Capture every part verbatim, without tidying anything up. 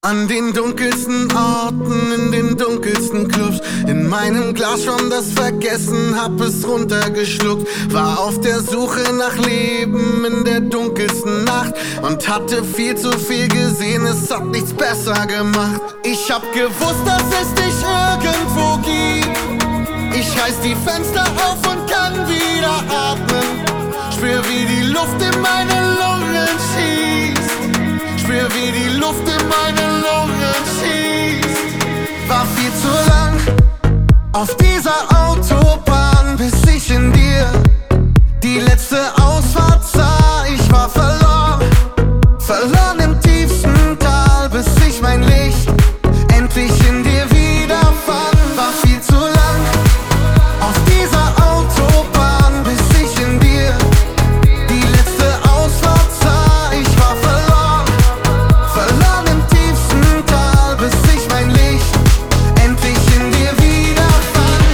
An den dunkelsten Orten, in den dunkelsten Clubs, in meinem Glasschwamm das vergessen, hab es runtergeschluckt. War auf der Suche nach Leben in der dunkelsten Nacht und hatte viel zu viel gesehen, es hat nichts besser gemacht. Ich hab gewusst, dass es dich irgendwo gibt. Ich reiß die Fenster auf und kann wieder atmen. Spür, wie die Luft in meine Lungen schießt. Spür, wie die Luft in meine Lungen schießt. War viel zu lang auf dieser Autobahn, bis ich in dir die letzte Ausfahrt sah. Ich war verloren, verloren im tiefsten Tal, bis ich mein Licht endlich in dir wiederfand. War viel zu lang auf dieser Autobahn, bis ich in dir die letzte Ausfahrt sah. Ich war verloren, verloren im tiefsten Tal, bis ich mein Licht endlich in dir wiederfand.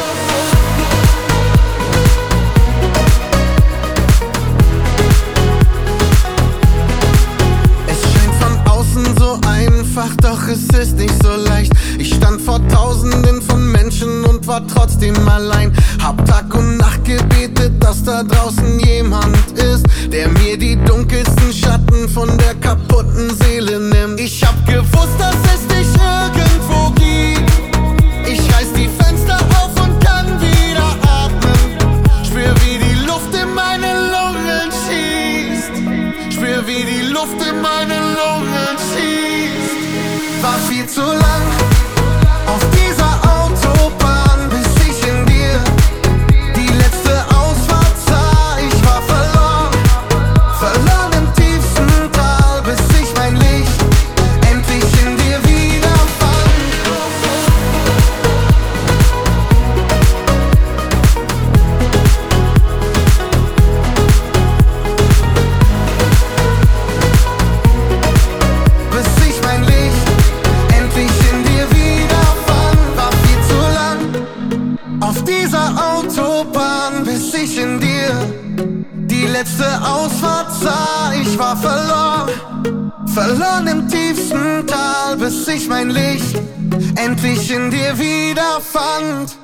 Es scheint von außen so einfach, doch es ist nicht so leicht. Ich stand vor Tausenden von Menschen und war trotzdem allein. Hab Tag und Nacht gebetet, dass da draußen jemand ist, der mir die dunkelsten Schatten von der kaputten Seele nimmt. Ich hab gewusst, dass es dich irgendwo gibt. Ich reiß die Fenster auf und kann wieder atmen. Spür, wie die Luft in meine Lungen schießt. Spür, wie die Luft in meine Lungen schießt. War viel zu lang auf dieser Autobahn, bis ich in dir die letzte Ausfahrt sah. Ich war verloren, verloren im tiefsten Tal, bis ich mein Licht endlich in dir wiederfand. Bis ich mein Licht endlich in dir wiederfand. War viel zu lang auf dieser Autobahn, bis ich in dir die letzte Ausfahrt sah. Ich war verloren, verloren im tiefsten Tal, bis ich mein Licht endlich in dir wiederfand.